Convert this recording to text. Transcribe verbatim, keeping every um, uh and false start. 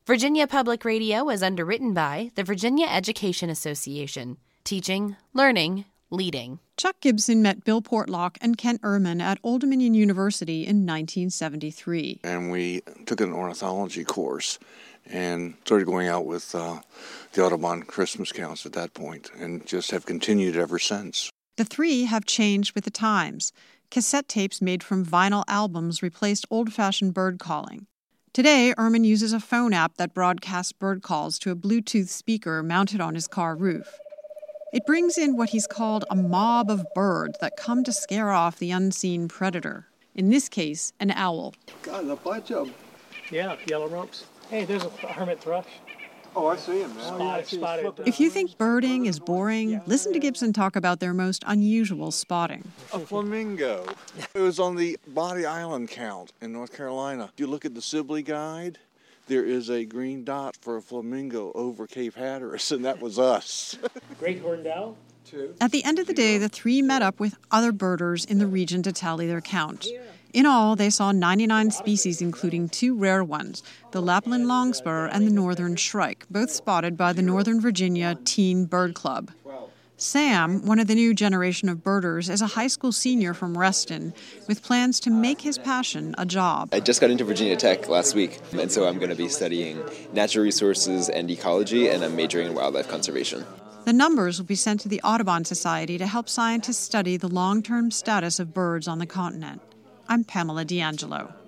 Virginia Public Radio is underwritten by the Virginia Education Association. Teaching, learning, leading. Chuck Gibson met Bill Portlock and Kent Ehrman at Old Dominion University in nineteen seventy-three. And we took an ornithology course and started going out with uh, the Audubon Christmas counts at that point, and just have continued ever since. The three have changed with the times. Cassette tapes made from vinyl albums replaced old-fashioned bird calling. Today, Ehrman uses a phone app that broadcasts bird calls to a Bluetooth speaker mounted on his car roof. It brings in what he's called a mob of birds that come to scare off the unseen predator. In this case, an owl. God, there's a bunch of them. Yeah, yellow rumps. Hey, there's a hermit thrush. Oh, I see him, man. Spotted, oh, yeah, spotted. If you think birding is boring, listen to Gibson talk about their most unusual spotting. A flamingo. It was on the Body Island count in North Carolina. If you look at the Sibley Guide, there is a green dot for a flamingo over Cape Hatteras, and that was us. Great horned owl? At the end of the day, the three met up with other birders in the region to tally their count. In all, they saw ninety-nine species, including two rare ones, the Lapland longspur and the northern shrike, both spotted by the Northern Virginia Teen Bird Club. Sam, one of the new generation of birders, is a high school senior from Reston with plans to make his passion a job. I just got into Virginia Tech last week, and so I'm going to be studying natural resources and ecology, and I'm majoring in wildlife conservation. The numbers will be sent to the Audubon Society to help scientists study the long-term status of birds on the continent. I'm Pamela D'Angelo.